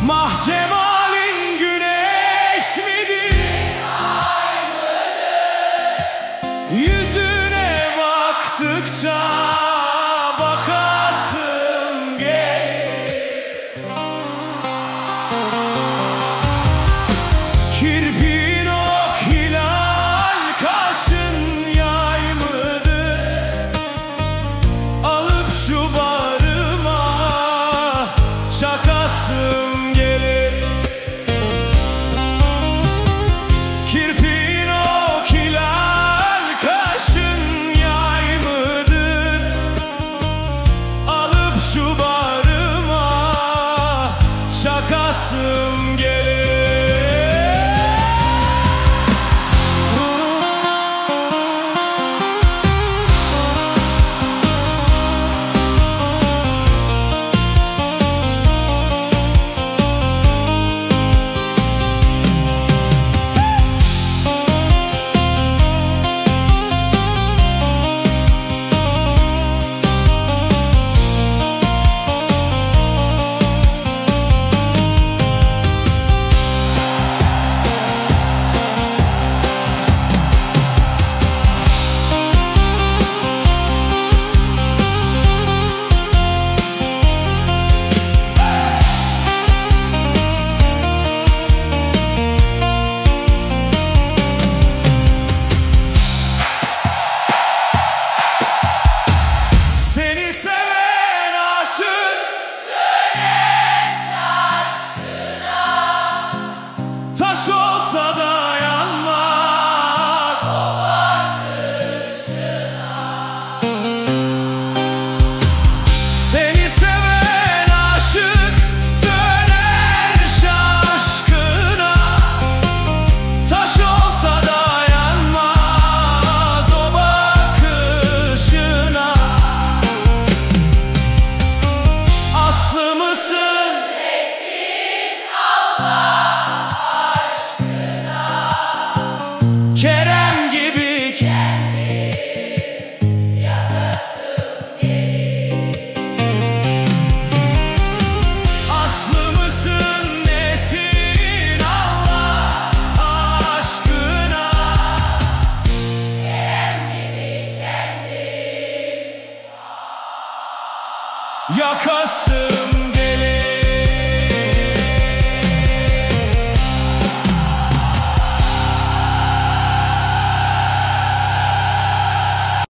Mahcemalin güneş midir, ay mıdır? Yüzüne baktıkça bakasım gelir. Kirpin ok hilal, kaşın yay mıdır? Alıp şu bağrıma çakasım gelir. Kirpin ok hilal, kaşın yay mıdır? Alıp şu bağrıma çakasım gelir. Taş olsa dayanmaz o bakışına. Seni seven aşık döner şaşkına. Taş olsa dayanmaz o bakışına. Aslı mısın? Nesin Allah? Kerem gibi kendim yakasım gelir. Aslı mısın, nesin Allah aşkına? Kerem gibi kendim yakasım